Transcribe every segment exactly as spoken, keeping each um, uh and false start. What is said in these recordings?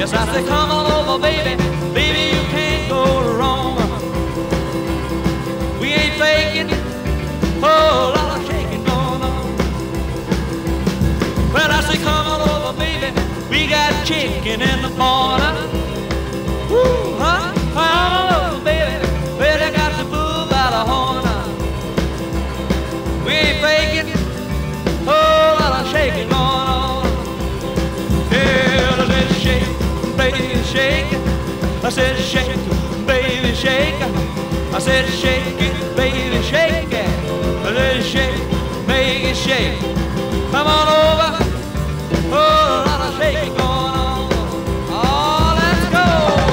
Yes, I say come on over, baby. Baby, you can't go wrong. We ain't faking, oh, a lot of shaking going on. Well, I say come on over, baby. We got chicken in the corner. Woo, huh? Come on over, baby. Well, I got the bull by the horn. We ain't faking, oh, a lot of shaking going on. Yeah, I said shake, baby, shake. I said shake, baby, shake. I said shake it, baby, shake it. I said shake, make it shake. Come on over, oh, a lot of shaking going on. Oh, let's go.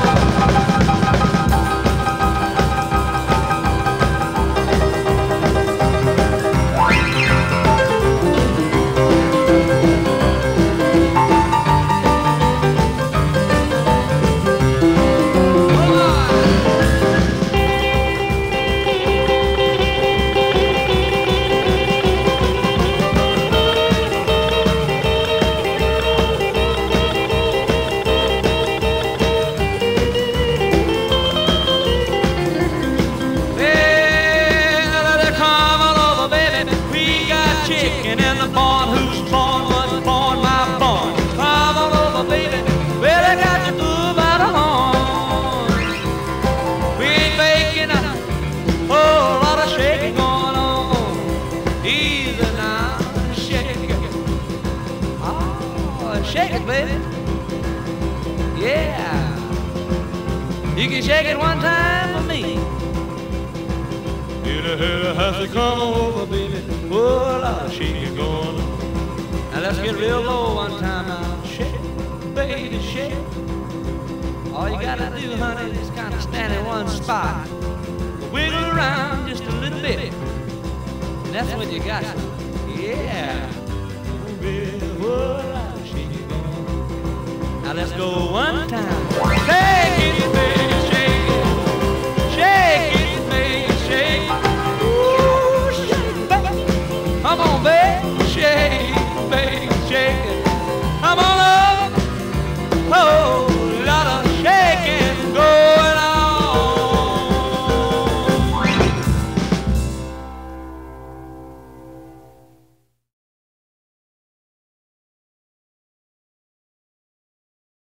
Chicken in the barn, who's born was born, my born. Come on over, baby. Well, I got you through by the horn. We ain't faking a whole lot of shaking going on. Easy now, shake it. Oh, shake it, baby. Yeah. You can shake it one time for me. In the house to come over, baby. Oh, a lot of shaking going on. Now let's get real low one time now. Shake, baby, shake. All you gotta do, honey, is kind of stand in one spot. Wiggle around just a little bit. That's when you got it. Yeah. Oh, baby, oh, a lot of shaking going on. Now let's go one time.